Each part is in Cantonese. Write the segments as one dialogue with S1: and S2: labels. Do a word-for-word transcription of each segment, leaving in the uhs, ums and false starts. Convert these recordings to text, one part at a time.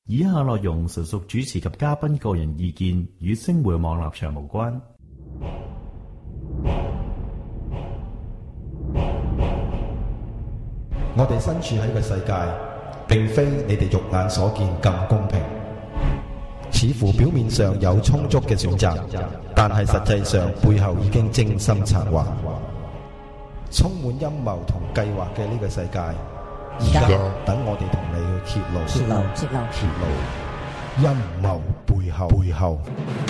S1: 以下內容純屬主持及嘉賓個人意見，與星匯網立場無關。
S2: 我哋身處喺個世界，並非你哋肉眼所見咁公平。似乎表面上有充足嘅選擇，但係實際上背後已經精心策劃，充滿陰謀同計劃嘅呢個世界。而家等我哋同你去揭露揭露揭露揭露陰謀背後背後。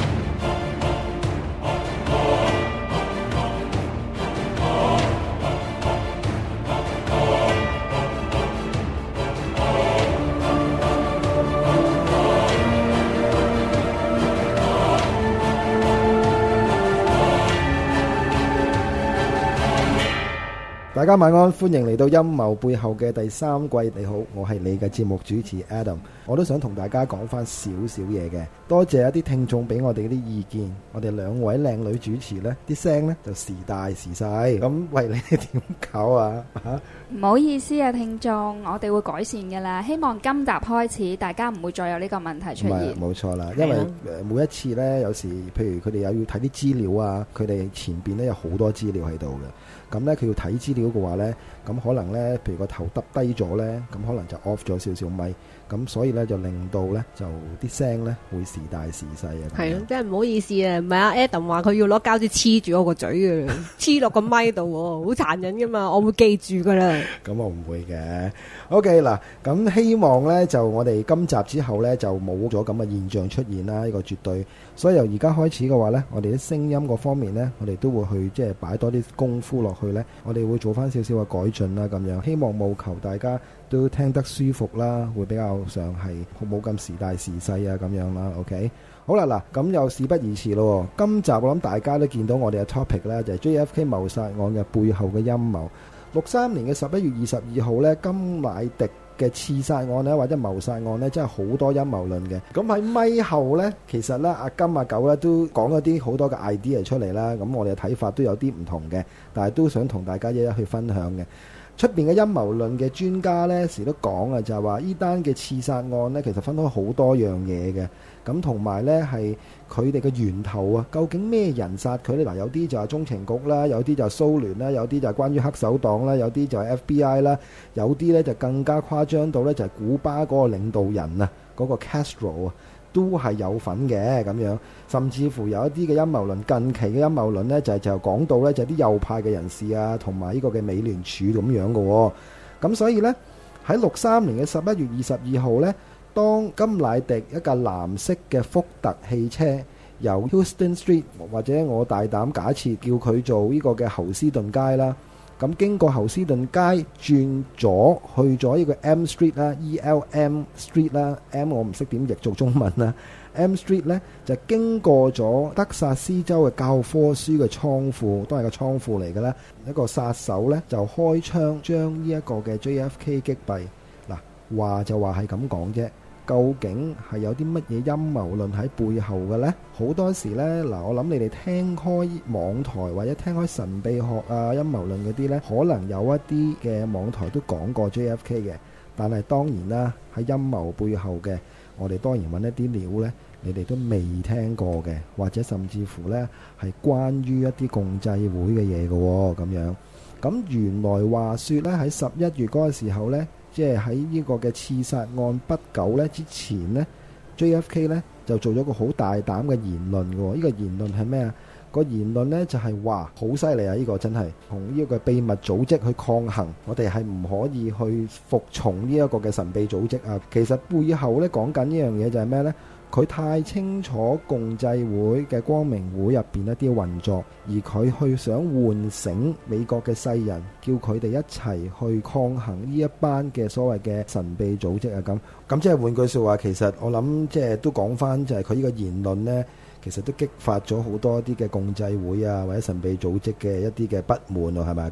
S3: 大家晚安，歡迎嚟到陰謀背後嘅第三季。你好，我係你嘅節目主持 Adam。我都想同大家講翻少少嘢嘅，多謝一啲聽眾俾我哋啲意見。我哋兩位靚女主持呢啲聲呢就時大時細。咁喂，你哋點搞啊？吓，
S4: 唔好意思啊，聽眾，我哋會改善噶啦。希望今集開始，大家唔會再有呢個問題出現。
S3: 冇錯啦，因為誒每一次呢，有時譬如佢哋有要睇啲資料啊，佢哋前邊呢有好多資料喺度嘅。咁咧佢要睇資料嘅話咧，咁可能咧，譬如個頭耷低咗咧，咁可能就 off 咗少少咪，咁所以咧就令到咧就啲聲咧會時大時細啊。
S5: 係咯，真係唔好意思啊，唔係啊 Adam 話佢要攞膠紙黐住我個嘴嘅，黐落個咪度喎，好殘忍噶嘛，我會記住噶啦。
S3: 咁我唔會嘅。OK 嗱，咁希望咧就我哋今集之後咧就冇咗咁嘅現象出現啦，呢個絕對。所以由而家開始嘅話咧，我哋啲聲音嗰方面咧，我哋都會去即係擺多啲功夫落去咧，我哋會做翻少少嘅改進啦，咁樣希望務求大家都聽得舒服啦，會比較上係冇咁時大時細啊咁樣啦。OK， 好啦嗱，咁又事不宜遲咯。今集我諗大家都見到我哋嘅 topic 咧，就係 J F K 謀殺案嘅背後嘅陰謀。六三年嘅十一月二十二號咧，甘迺迪嘅刺殺案咧，或者謀殺案咧，真係好多陰謀論嘅。咁喺咪後咧，其實咧阿金阿九咧都講咗啲好多嘅 idea 出嚟啦。咁我哋嘅睇法都有啲唔同嘅，但係都想同大家一一去分享嘅。出邊嘅陰謀論嘅專家咧，時都講啊，就係話呢單嘅刺殺案咧，其實分開好多樣嘢嘅。咁同埋咧係佢哋嘅源頭啊，究竟咩人殺佢咧？嗱，有啲就係中情局啦，有啲就係蘇聯啦，有啲就係關於黑手黨啦，有啲就係 F B I 啦，有啲咧就更加誇張到咧就係古巴嗰個領導人啊，嗰個 Castro 啊，都係有份嘅咁樣。甚至乎有一啲嘅陰謀論，近期嘅陰謀論咧就係就講到咧就係啲右派嘅人士啊，同埋呢個嘅美聯儲咁樣嘅。咁所以咧喺六三年嘅十一月二十二號咧，當甘迺迪一架藍色嘅福特汽車由 Houston Street 或者我大膽假設叫佢做呢個嘅侯斯頓街啦，咁經過侯斯頓街轉咗去咗呢個 M Street 啦 ，E L M Street 啦 ，M 我唔識點譯做中文啦 ，M Street 呢就經過咗德薩斯州嘅教科書嘅倉庫，都係個倉庫嚟嘅啦。一個殺手呢就開槍將呢一個嘅 J F K 擊斃。嗱，話就話係咁講啫。究竟係有啲乜嘢陰謀論喺背後嘅呢？好多時呢，嗱，我諗你哋聽開網台或者聽開神秘學啊、陰謀論嗰啲呢，可能有一啲嘅網台都講過 J F K 嘅。但係當然啦，喺陰謀背後嘅，我哋當然揾一啲料呢，你哋都未聽過嘅，或者甚至乎呢係關於一啲共濟會嘅嘢嘅喎，咁樣。咁原來話說呢，喺十一月嗰個時候呢，即係喺呢個嘅刺殺案不久咧之前呢 J F K 咧就做咗個好大膽嘅言論嘅。呢個言論係咩啊？個言論呢就係話好犀利啊！呢個真係同呢個秘密組織去抗衡，我哋係唔可以去服從呢一個嘅神秘組織啊！其實背後咧講緊呢樣嘢就係咩呢？佢太清楚共濟會嘅光明會入邊一啲運作，而佢去想喚醒美國嘅世人，叫佢哋一齊去抗衡呢一班嘅所謂嘅神秘組織啊！咁咁即係換句説話，其實我諗即係都講翻，就係佢呢個言論呢，其實都激發咗好多啲嘅共濟會啊或者神秘組織嘅一啲嘅不滿啊，係咪啊？咁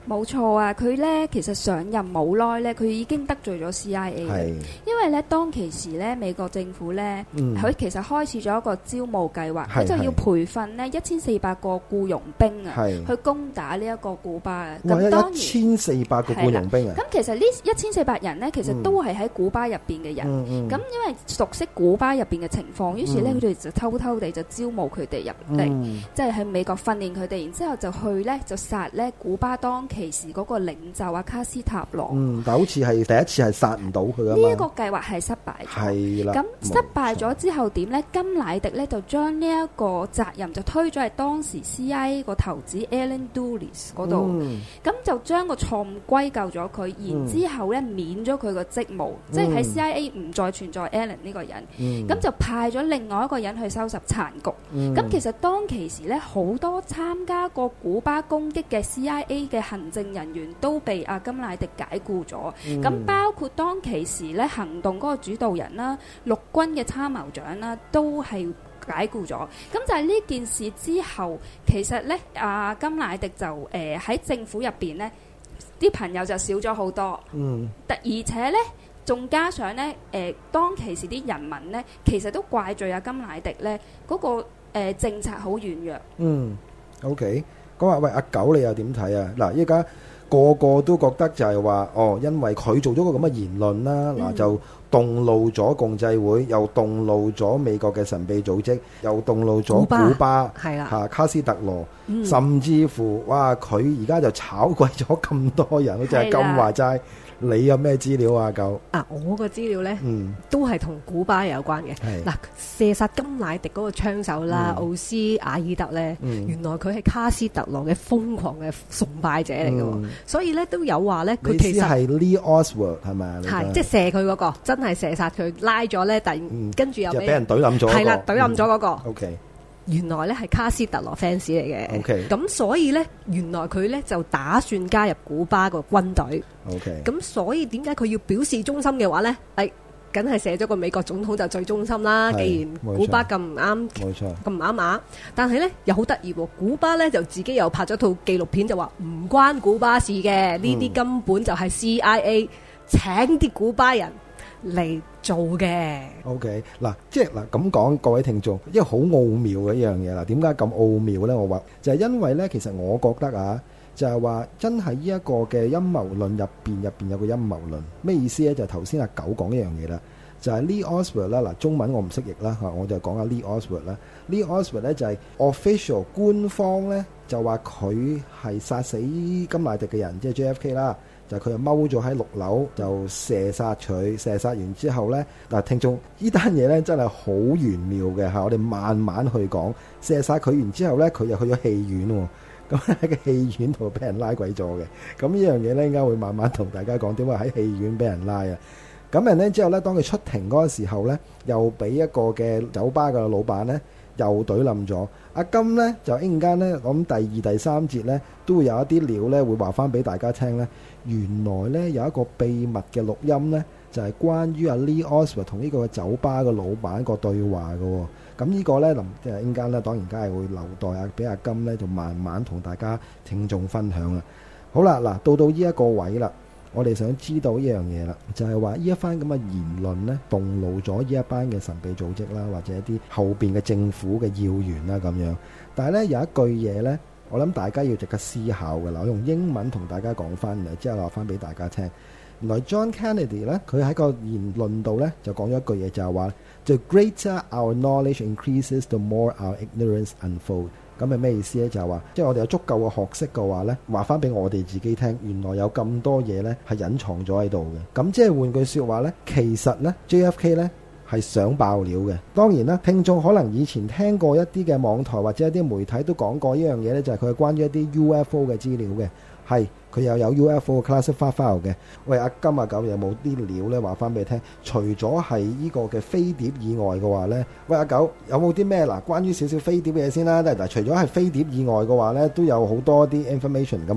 S4: 冇錯啊！佢咧其實上任冇耐咧，佢已經得罪咗 C I A。
S3: 係
S4: 因為咧當其時咧，美國政府咧，佢、
S3: 嗯
S4: 其實開始咗一個招募計劃，
S3: 係
S4: 佢就要
S3: 係
S4: 培訓呢一千四百個僱傭兵啊，
S3: 係
S4: 去攻打呢一個古巴啊。
S3: 哇！
S4: 咁當然
S3: 一千四百個僱傭兵啊！
S4: 咁其實呢一千四百人呢，其實都係喺古巴入邊嘅人。
S3: 嗯嗯
S4: 咁、因為熟悉古巴入邊嘅情況，於是呢，
S3: 嗯
S4: 佢哋就偷偷地就招募佢哋入嚟，
S3: 嗯
S4: 即係喺美國訓練佢哋，然之後就去呢，就殺呢古巴當其時嗰個領袖啊卡斯塔羅。
S3: 嗯，但好似係第一次係殺唔到佢啊
S4: 呢一
S3: 嘛。
S4: 個計劃係失敗咗。
S3: 係啦。
S4: 咁失敗咗之後點呢？甘迺迪呢就將呢一個責任就推咗喺當時 C I A 個頭子 Alan Dulles 嗰度。
S3: 嗯
S4: 咁就將個錯誤歸咎咗佢，然之後咧免咗佢個職務，即係喺 C I A 唔再存在 Allen 呢個人，
S3: 嗯
S4: 咁、就派咗另外一個人去收拾殘局。咁、
S3: 嗯
S4: 其實當其時咧，好多參加過古巴攻擊嘅 C I A 嘅行政人員都被阿甘迺迪解僱咗。咁、
S3: 嗯
S4: 包括當其時咧行動嗰個主導人啦、陸軍嘅參謀長啦，都係解僱咗。咁就係呢件事之後，其實咧阿甘迺迪就誒喺、呃、政府入邊咧。啲朋友就少咗好多，
S3: 嗯
S4: 而且呢，仲加上呢，誒、呃、當其時啲人民呢，其實都怪罪阿甘迺迪呢嗰、那個、呃、政策好軟弱。
S3: 嗯，OK。咁話喂，阿九你又點睇啊？嗱，依家個個都覺得就係話，哦，因為佢做咗個咁嘅言論啦，嗱、
S4: 嗯、
S3: 就動怒咗共濟會，又動怒咗美國嘅神秘組織，又動怒咗
S5: 古巴
S3: 古巴，
S5: 係啦
S3: 嚇卡斯特羅，
S5: 嗯
S3: 甚至乎哇，佢而家就炒貴咗咁多人，好似係咁話齋。你有咩資料啊？九
S5: 啊，我個資料呢，
S3: 嗯
S5: 都係同古巴有關嘅。
S3: 係
S5: 嗱，射殺甘迺迪嗰個槍手啦，
S3: 嗯
S5: 奧斯瓦爾特呢，
S3: 嗯
S5: 原來佢係卡斯特羅嘅瘋狂嘅崇拜者嚟嘅喎，
S3: 嗯
S5: 所以呢，都有話呢，佢
S3: 你
S5: 其實
S3: 知係 Lee Oswald 係咪啊？你講
S5: 係即係射佢嗰個，真係射殺佢，拉咗呢，突然
S3: 嗯
S5: 跟住又俾
S3: 就俾人懟冧咗嗰個。
S5: 係啦，懟冧咗嗰個。
S3: 嗯 OK。
S5: 原來咧係卡斯特羅 fans 嚟嘅
S3: OK
S5: 咁所以咧原來佢咧就打算加入古巴個軍隊。
S3: OK。
S5: 咁所以點解佢要表示忠心嘅話咧？誒，梗係寫咗個美國總統就最忠心啦。
S3: 係
S5: 既然
S3: 冇錯
S5: 古巴咁唔啱，
S3: 冇錯。
S5: 咁唔啱碼，但係咧又好得意喎。古巴咧就自己又拍咗套紀錄片，就話唔關古巴事嘅，呢啲根本就係 C I A 請啲古巴人嚟做嘅。
S3: OK，嗱，即係嗱咁講，各位聽眾，因為好奧妙嘅一樣嘢啦。點解咁奧妙呢？我話就係因為呢，其實我覺得啊，就係話真係呢一個嘅陰謀論入邊，入邊有個陰謀論。咩意思呢？就係頭先阿九講一樣嘢啦，就係 Lee Oswald 啦。嗱，中文我唔識譯啦嚇，我就講下 Lee Oswald 啦。Lee Oswald 呢就係 official 官方呢，就話佢係殺死甘迺迪嘅人，即係 J F K 啦。就佢就踎咗喺六樓，就射殺佢，射殺完之後呢，嗱，聽眾呢單嘢呢真係好玄妙嘅嚇，我哋慢慢去講。射殺佢完之後呢，佢又去咗戲院喎，咁喺個戲院度俾人拉鬼咗嘅。咁呢樣嘢呢，應該會慢慢同大家講點解喺戲院俾人拉啊。咁人呢之後呢，當佢出庭嗰個時候呢，又俾一個嘅酒吧嘅老闆呢，又懟冧咗。阿金呢，就一陣間呢，我諗第二第三節呢，都會有一啲料呢會話翻俾大家聽呢。原來呢，有一個秘密嘅錄音呢，就係、是、關於阿 Lee Oswald 同呢個酒吧嘅老闆個對話嘅、哦。咁呢個呢，臨即係一陣間呢，當然梗係會留待阿俾阿金呢，就慢慢同大家聽眾分享啦。好啦，嗱，到到呢一個位啦，我哋想知道一樣嘢啦，就係話呢一番咁嘅言論呢，動怒咗呢一班嘅神秘組織啦，或者一啲後邊嘅政府嘅要員啦咁樣。但係呢，有一句嘢呢，我諗大家要值得思考嘅啦，我用英文同大家講翻嚟，之後話翻俾大家聽。原來 John Kennedy 咧，佢喺個言論度咧就講咗一句嘢，就係話：The greater our knowledge increases, the more our ignorance unfold。咁係咩意思咧？就係話，即係我哋有足夠嘅學識嘅話咧，話翻俾我哋自己聽，原來有咁多嘢咧係隱藏咗喺度嘅。咁即係換句説話咧，其實咧 J F K 咧係想爆料嘅。當然啦，聽眾可能以前聽過一啲嘅網台或者一啲媒體都講過一樣嘢咧，就係佢係關於一啲 U F O 嘅資料嘅。係佢又有 U F O classified file 嘅。喂，阿金阿九有冇啲料咧話翻俾你聽？除咗係呢個嘅飛碟以外嘅話咧，喂，阿九有冇啲咩嗱？關於少少飛碟嘅嘢先啦。嗱，除咗係飛碟以外嘅話咧，都有好多啲 information 噶嘛。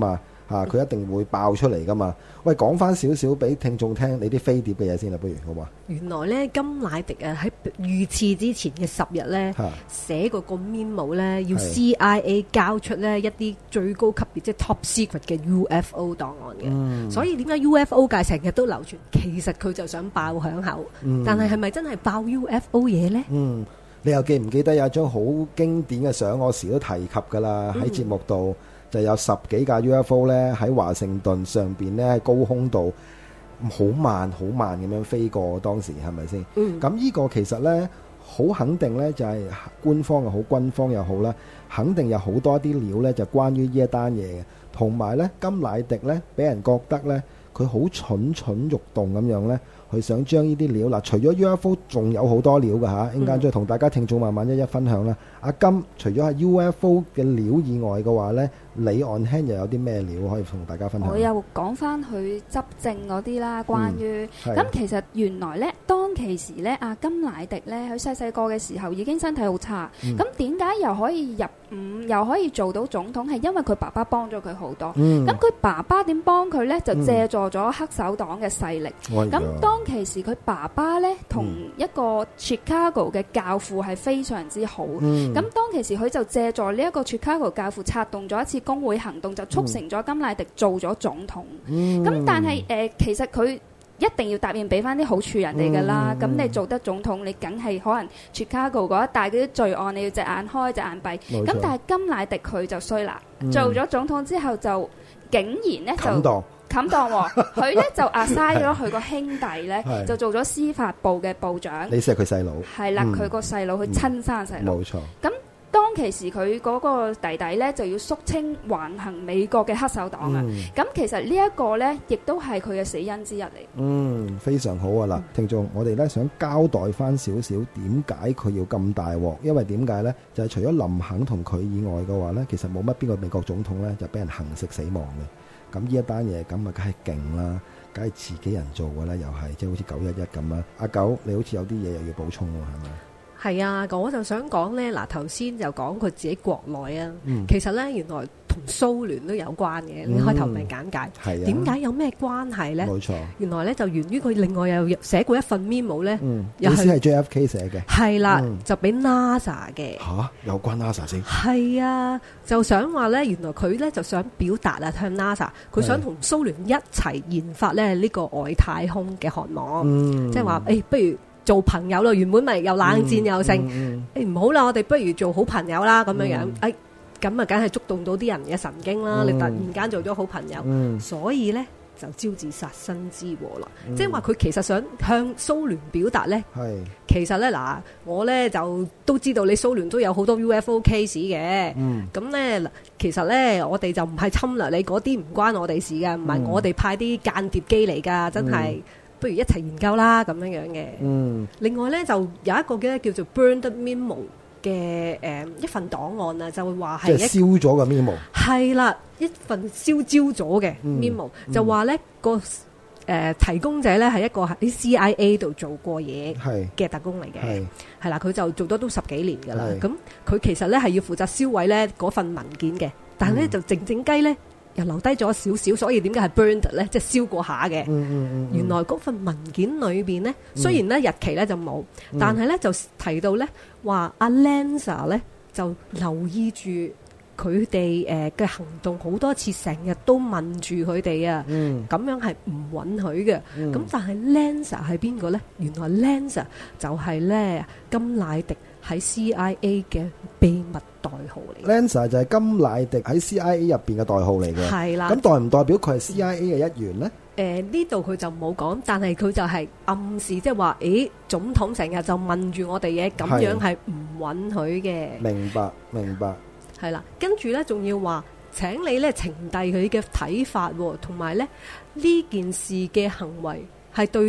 S3: 嚇，佢一定會爆出嚟噶嘛。喂，講翻少少俾聽眾聽你啲飛碟嘅嘢先啦，不如好嘛？
S5: 原來咧，甘迺迪啊喺遇刺之前嘅十日咧，
S3: 嚇
S5: 寫過個 memo 咧，要
S3: 係
S5: C I A 交出咧一啲最高級別即係 top secret 嘅 U F O 檔案嘅。
S3: 嗯
S5: 所以點解 U F O 界成日都流傳？其實佢就想爆響口，
S3: 嗯
S5: 但係係咪真係爆 U F O 嘢咧？
S3: 嗯，你又記唔記得有一張好經典嘅相？我時都提及㗎啦，喺節目度就有十幾架 U F O 咧喺華盛頓上邊咧喺高空度好慢好慢咁樣飛過，當時係咪先？
S5: 嗯，
S3: 咁呢個其實呢，好肯定呢，就係官方又好，軍方又好啦，肯定有好多啲料呢，就關於呢一單嘢嘅。同埋呢，甘迺迪呢，俾人覺得呢，佢好蠢蠢欲動咁樣呢，佢想將呢啲料嗱，除咗 U F O，仲有好多料㗎嚇，一陣間再同大家聽眾慢慢一一分享啦。阿金除咗係 U F O 嘅料以外嘅話呢，你 on hand 又有啲咩料可以同大家分享？
S4: 我又講翻佢執政嗰啲啦，關於
S3: 係
S4: 咁其實原來咧，當其時咧，阿甘迺迪咧，佢細細個嘅時候已經身體好差，咁點解又可以入伍，又可以做到總統？係因為佢爸爸幫咗佢好多。
S3: 嗯，
S4: 咁佢爸爸點幫佢咧？就借助咗黑手黨嘅勢力。
S3: 哎呀
S4: 咁當其時佢爸爸咧，同一個 Chicago 嘅教父係非常之好。
S3: 嗯
S4: 咁當其時佢就借助呢一個 Chicago 教父策動咗一次工會行動，就促成咗甘迺迪做咗總統。咁、
S3: 嗯
S4: 但係誒、呃，其實佢一定要答應俾翻啲好處人哋㗎啦。咁、
S3: 嗯
S4: 你做得總統，你梗係可能 Chicago 嗰一帶嗰啲罪案，你要隻眼開隻眼閉。
S3: 冇錯
S4: 咁但係甘迺迪佢就衰啦，
S3: 嗯
S4: 做咗總統之後就竟然咧就
S3: 冚檔
S4: 冚檔喎，佢咧就 assign 咗佢個兄弟咧
S3: 係，
S4: 就做咗司法部嘅部長。
S3: 你識佢細佬，
S4: 係啦，
S3: 嗯
S4: 佢個細佬，佢親生細佬。
S3: 冇錯。
S4: 咁當其時佢嗰個弟弟咧就要肅清橫行美國嘅黑手黨啊！
S3: 嗯
S4: 咁、其實呢一個咧，亦都係佢嘅死因之一嚟。
S3: 嗯，非常好啊！嗱，聽眾，我哋咧想交代翻少少點解佢要咁大鑊，因為點解呢？就係、除咗林肯同佢以外嘅話呢，其實冇乜邊個美國總統呢就俾人行刺死亡嘅。咁呢一單嘢咁啊，梗係勁啦，梗係自己人做嘅啦，又係即係好似九一一咁啦。阿九，你好似有啲嘢又要補充喎，係咪？
S5: 係啊，我就想講呢。嗱頭先就講佢自己國內啊，
S3: 嗯
S5: 其實呢，原來同蘇聯都有關嘅。你開頭咪簡介，
S3: 係啊，
S5: 點解有咩關係呢？
S3: 冇錯，
S5: 原來呢，就源於佢另外又寫過一份 memo 呢，
S3: 嗯，
S5: 又係
S3: 意思係 J F K 寫嘅
S5: 係啦，
S3: 嗯
S5: 就俾 NASA 嘅。
S3: 吓，有關 NASA 先，
S5: 係啊，就想話呢，原來佢呢就想表達啊，向 NASA，佢想同蘇聯一齊研發咧呢個外太空嘅項目，
S3: 嗯，
S5: 即係話誒，不如做朋友咯。原本咪又冷戰又剩，
S3: 嗯
S5: 誒唔好啦，我哋不如做好朋友啦咁樣樣
S3: 嗯。
S5: 誒咁啊，梗係觸動到啲人嘅神經啦。
S3: 嗯
S5: 你突然間做咗好朋友，
S3: 嗯
S5: 所以呢就招致殺身之禍啦。
S3: 嗯
S5: 即係話佢其實想向蘇聯表達呢。
S3: 係，
S5: 其實呢，嗱，我呢就都知道你蘇聯都有好多 U F O case 嘅。
S3: 嗯
S5: 咁呢，其實呢，我哋就唔係侵略你嗰啲，唔關我哋事㗎，唔係
S3: 嗯
S5: 我哋派啲間諜機嚟㗎，真係。
S3: 嗯
S5: 不如一齊研究啦，咁樣樣嘅。
S3: 嗯
S5: 另外呢，就有一個嘅叫做 Burned Memo 嘅誒一份檔案啊，就會話
S3: 即係
S5: 係一
S3: 燒咗個 memo，
S5: 係啦，一份燒焦咗嘅
S3: 嗯
S5: memo，就話呢個誒提供者呢係一個喺 C I A 度做過嘢
S3: 係
S5: 嘅特工嚟嘅，
S3: 係
S5: 係啦，佢就做咗都十幾年㗎啦。
S3: 係
S5: 咁佢其實呢係要負責銷毀呢嗰份文件嘅，但係呢
S3: 嗯
S5: 就靜靜雞呢又留低咗少少，所以點解係 burned 呢？即係燒過下嘅。
S3: 嗯嗯嗯，
S5: 原來嗰份文件裏邊呢，雖然咧日期咧就冇，
S3: 嗯
S5: 但係咧就提到咧話阿 Lanza 咧就留意住佢哋誒嘅行動好多次，成日都問住佢哋啊，
S3: 嗯
S5: 咁樣係唔允許嘅。
S3: 嗯
S5: 咁但係 Lanza 係邊個咧？原來 Lanza 就係咧甘迺迪喺 C I A 嘅秘密代號嚟嘅。
S3: Lanza 就係甘迺迪喺 C I A 入邊嘅代號嚟嘅，
S5: 係啦，
S3: 咁代唔代表佢係 C I A 嘅一員呢？
S5: 誒呢度佢就冇講，但係佢就係暗示，即係話，誒總統成日就問住我哋嘢，咁樣係唔允許嘅，
S3: 明白明白，
S5: 係啦。跟住呢，仲要話請你呢呈遞佢嘅睇法喎，同埋呢呢件事嘅行為係對呢個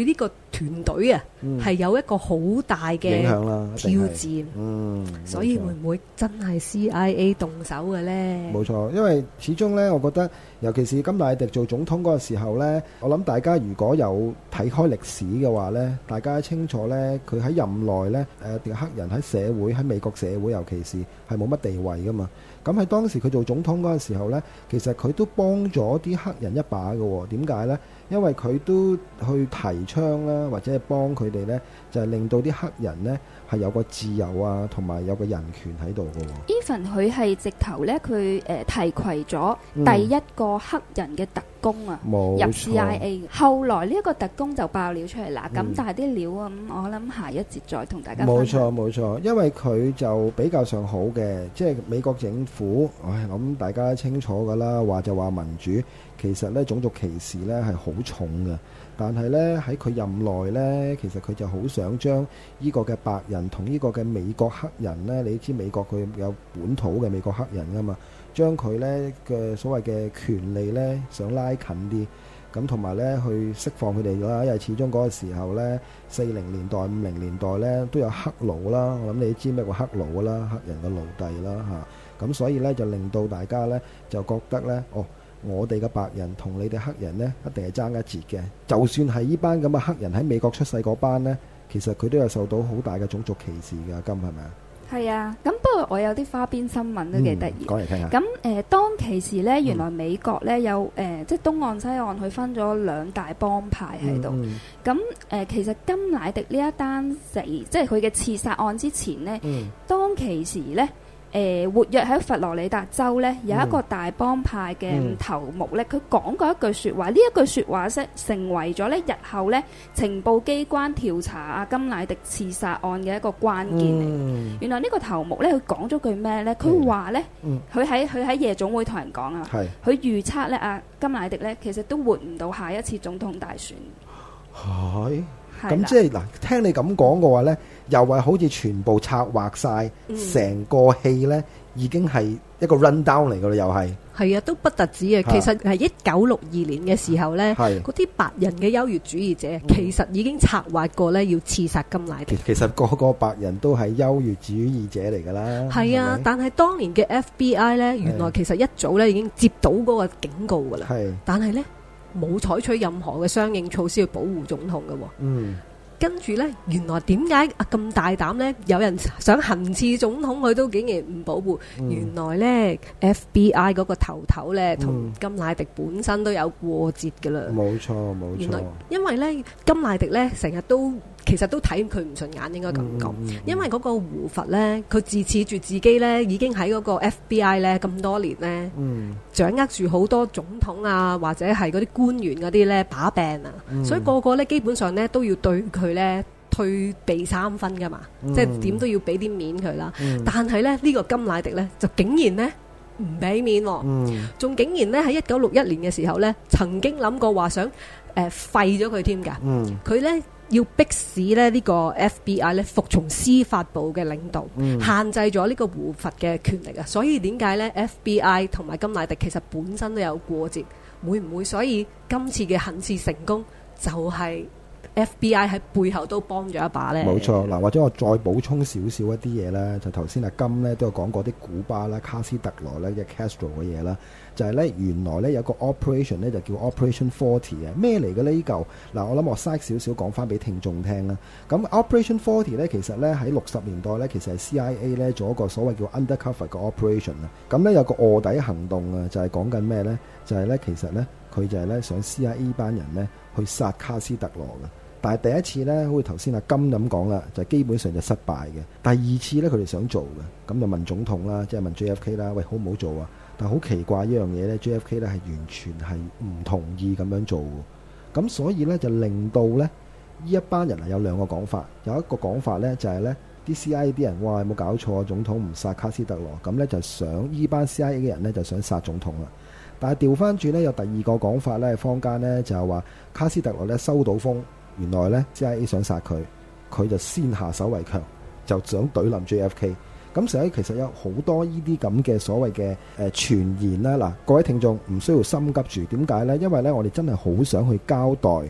S5: 團隊啊，係有一個好大嘅
S3: 影響啦，
S5: 挑戰。
S3: 嗯，
S5: 所以會唔會真係 C I A 動手嘅呢？
S3: 冇錯，因為始終呢，我覺得尤其是甘迺迪做總統嗰個時候呢，我諗大家如果有睇開歷史嘅話呢，大家清楚呢，佢喺任內呢，誒、呃、黑人喺社會喺美國社會尤其是係冇乜地位噶嘛。咁喺當時佢做總統嗰個時候呢，其實佢都幫咗啲黑人一把嘅喎。點解呢？因為佢都去提倡啦，或者係幫佢哋呢，就係、是、令到啲黑人呢係有個自由啊，同埋有個人權喺度嘅喎。
S4: Even 佢係直頭呢，佢誒、呃、提攜咗第一個黑人嘅特工啊，
S3: 冇、
S4: 入 C I A。後來呢一個特工就爆料出嚟啦。咁、
S3: 嗯、
S4: 但係啲料啊，咁我諗下一節再同大家
S3: 冇
S4: 分享。
S3: 錯冇錯，因為佢就比較上好嘅，即係美國政府，唉，咁大家清楚噶啦，話就話民主，其實呢種族歧視呢係好重嘅。但係呢，喺佢任內呢，其實佢就好想將呢個嘅白人同呢個嘅美國黑人呢，你知美國佢有本土嘅美國黑人噶嘛，將佢呢嘅所謂嘅權利呢想拉近啲，咁同埋呢去釋放佢哋啦。因為始終嗰個時候呢，四零年代、五零年代呢都有黑奴啦，我諗你知咩叫黑奴啦，黑人嘅奴隸啦嚇，咁所以呢，就令到大家呢就覺得呢，哦。我哋嘅白人同你哋黑人呢，一定係爭一截嘅。就算係呢班咁嘅黑人喺美國出世嗰班呢，其實佢都有受到好大嘅種族歧視嘅。金係咪啊？
S4: 係啊，咁不過我有啲花邊新聞都幾得意。
S3: 講嚟聽下。
S4: 咁誒、呃，當其時呢，原來美國呢有誒、呃，即係東岸西岸，佢分咗兩大幫派喺度。咁誒、
S3: 嗯嗯
S4: 呃，其實甘迺迪呢一單死，即係佢嘅刺殺案之前呢，
S3: 嗯、
S4: 當其時呢。誒、呃、活躍喺佛羅里達州咧，有一個大幫派嘅頭目咧，佢講、嗯、過一句説話，呢一句説話咧成為咗咧日後咧情報機關調查阿甘迺迪刺殺案嘅一個關鍵嚟。嗯、原來呢個頭目咧，佢講咗句咩咧？佢話咧，佢喺佢喺夜總會同人講啊，佢預測咧阿甘迺迪咧其實都活唔到下一次總統大選。
S3: 係。咁即係嗱，聽你咁講嘅話呢，又係好似全部策劃晒成、嗯、個戲呢，已經係一個 run down 嚟噶啦，又係
S5: 係啊，都不特止啊。其實係一九六二年嘅時候呢，嗰啲白人嘅優越主義者、嗯、其實已經策劃過呢要刺殺甘迺迪。
S3: 其實個個白人都係優越主義者嚟噶啦。
S5: 係啊，但係當年嘅 F B I 呢，原來其實一早呢已經接到嗰個警告噶啦。係，但係呢。冇採取任何嘅相應措施去保護總統嘅。嗯，跟住呢，原來點解啊咁大膽呢？有人想行刺總統，佢都竟然唔保護。嗯、原來呢 F B I 嗰個頭頭呢，同甘迺迪本身都有過節嘅啦。冇錯，冇錯。原來因為呢，甘迺迪呢成日都。其實都睇佢唔順眼，應該咁講，嗯嗯嗯、因為嗰個胡佛呢，佢自恃住自己呢已經喺嗰個 F B I 呢咁多年呢，嗯、掌握住好多總統啊，或者係嗰啲官員嗰啲呢把柄啊，嗯、所以個個呢基本上呢都要對佢呢退避三分噶嘛，嗯、即係點都要俾啲面佢啦。嗯、但係呢，呢、呢個甘迺迪呢，就竟然呢唔俾面，仲、嗯、竟然呢喺一九六一年嘅時候呢，曾經諗過話想誒廢咗佢添㗎，佢、呃、呢。要迫使咧呢個 F B I 咧服從司法部嘅領導，嗯、限制咗呢個胡佛嘅權力啊！所以點解咧 F B I 同埋甘迺迪其實本身都有過節，會唔會所以今次嘅行刺成功就係 F B I 喺背後都幫咗一把呢？
S3: 冇錯，嗱，或者我再補充少少一啲嘢啦，就頭先阿金咧都有講過啲古巴啦、卡斯特羅咧嘅 Castro 嘅嘢啦。就係咧，原來咧有個 operation 咧就叫 Operation Forty 嘅，咩嚟嘅呢？呢嚿嗱，我諗我嘥少少講翻俾聽眾聽啦。咁 Operation Forty 咧，其實咧喺六十年代咧，其實係 C I A 咧做一個所謂叫 undercover 嘅 operation 啊。咁咧有個臥底行動啊，就係講緊咩咧？就係咧其實咧佢就係咧想 C I A 班人咧去殺卡斯特羅嘅。但係第一次咧，好似頭先阿金咁講啦，就基本上就失敗嘅。第二次咧，佢哋想做嘅，咁就問總統啦，即係問 J F K 啦，喂，好唔好做啊？但係好奇怪一樣嘢咧 ，J F K 咧係完全係唔同意咁樣做嘅。咁所以咧就令到咧呢一班人係有兩個講法，有一個講法咧就係咧啲 C I A 啲人，哇，有冇搞錯啊？總統唔殺卡斯特羅，咁咧就想呢班 C I A 嘅人咧就想殺總統啦。但係調翻轉咧有第二個講法咧，坊間咧就係話卡斯特羅咧收到風。原來咧 C I A 想殺佢，佢就先下手為強，就想懟冧 J F K。咁所以其實有好多呢啲咁嘅所謂嘅誒傳言啦。嗱，各位聽眾唔需要心急住，點解呢？因為咧我哋真係好想去交代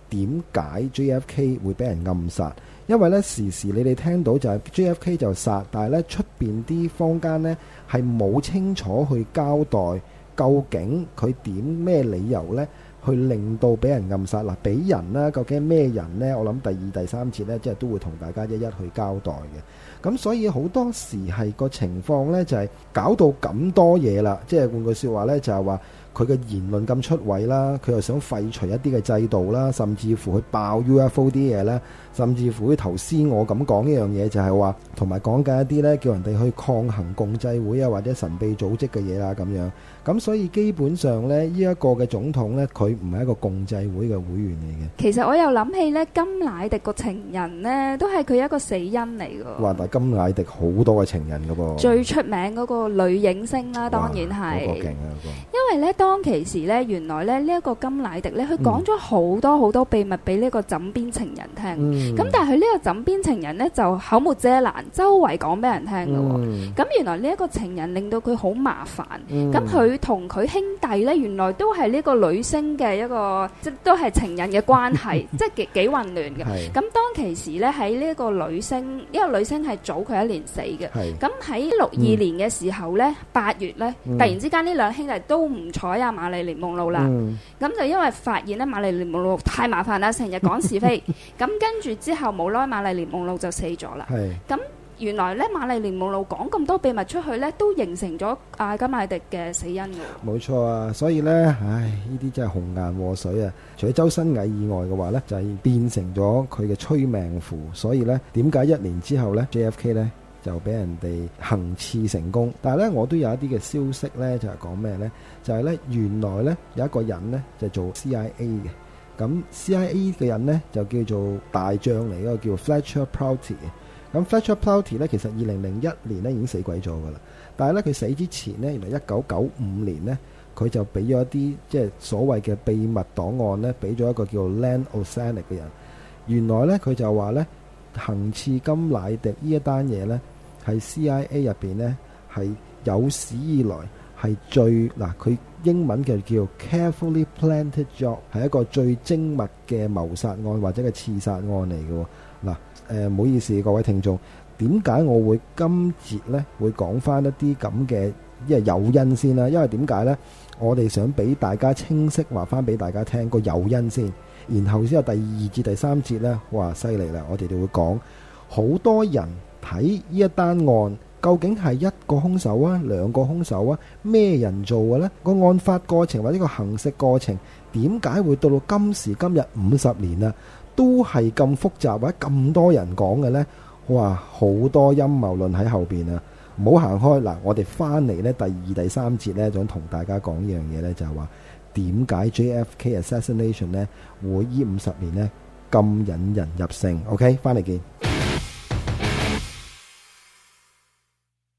S3: 點解 J F K 會俾人暗殺？因為咧時時你哋聽到就係 J F K 就殺，但係咧出邊啲坊間咧係冇清楚去交代究竟佢點咩理由咧去令到俾人暗殺嗱，俾人啦，究竟咩人咧？我諗第二、第三節咧，即係都會同大家一一去交代嘅。咁所以好多時係個情況咧，就係搞到咁多嘢啦，即係換句説話咧，就係話。佢嘅言論咁出位啦，佢又想廢除一啲嘅制度啦，甚至乎去爆 U F O 啲嘢啦，甚至乎頭先我咁講呢樣嘢就係話，同埋講緊一啲呢，叫人哋去抗衡共濟會啊或者神秘組織嘅嘢啦咁樣。咁所以基本上呢，呢一個嘅總統呢，佢唔係一個共濟會嘅會員嚟嘅。
S4: 其實我又諗起呢，甘乃迪個情人呢，都係佢一個死因嚟㗎。
S3: 哇！但係甘乃迪好多嘅情人㗎噃。最
S4: 出名嗰個女影星啦，當然係。嗰個勁啊！嗰個。因為呢，當其時呢，原來咧呢一個甘乃迪呢，佢講咗好多好多秘密俾呢個枕邊情人聽。咁、嗯、但係佢呢個枕邊情人呢，就口無遮攔，周圍講俾人聽㗎喎。咁、嗯、原來呢一個情人令到佢好麻煩。咁佢同佢兄弟呢，原來都係呢個女星嘅一個，即都係情人嘅關係，即係幾幾混亂嘅。咁當其時呢，喺呢一個女星，因為女星係早佢一年死嘅。咁喺六二年嘅時候呢，八、嗯、月呢，突然之間呢兩兄弟都唔睬阿瑪麗蓮夢露啦。咁、嗯、就因為發現呢，瑪麗蓮夢露太麻煩啦，成日講是非。咁跟住之後冇耐，瑪麗蓮夢露就死咗啦。咁原來咧，瑪麗蓮夢露講咁多秘密出去咧，都形成咗阿甘乃迪嘅死因㗎。
S3: 冇錯啊，所以咧，唉，呢啲真係紅顏禍水啊！除咗周身蟻以外嘅話咧，就係變成咗佢嘅催命符。所以咧，點解一年之後咧 ，J F K 咧就俾人哋行刺成功？但係咧，我都有一啲嘅消息咧，就係講咩咧？就係咧，原來咧有一個人咧就做 C I A 嘅。咁 C I A 嘅人咧就叫做大將嚟，嗰個叫 Fletcher Prouty。咁 Fletcher Prouty 咧，其實二零零一年咧已經死鬼咗噶啦，但係咧佢死之前咧，原來一九九五年咧，佢就俾咗一啲即係所謂嘅秘密檔案咧，俾咗一個叫 Len Osanic 嘅人。原來咧佢就話咧，行刺甘乃迪呢一單嘢咧，係 C I A 入邊咧係有史以來係最嗱，佢英文嘅叫 carefully planned job， 係一個最精密嘅謀殺案或者嘅刺殺案嚟嘅。嗱，誒唔好意思各位聽眾，點解我會今節咧會講翻一啲咁嘅，因為誘因先啦。因為點解咧？我哋想俾大家清晰話翻俾大家聽個誘因先，然後先有第二至第三節咧，哇犀利啦！我哋就會講好多人睇呢一單案，究竟係一個兇手啊，兩個兇手啊，咩人做嘅咧？個案發過程或者個行刺過程，點解會到到今時今日五十年啊？都係咁複雜或者咁多人講嘅呢？哇！好多陰謀論喺後邊啊！唔好行開嗱，我哋翻嚟呢第二、第三節呢，想同大家講呢樣嘢呢，就係話點解 J F K assassination 呢會呢五十年呢咁引人入勝？OK， 翻嚟見。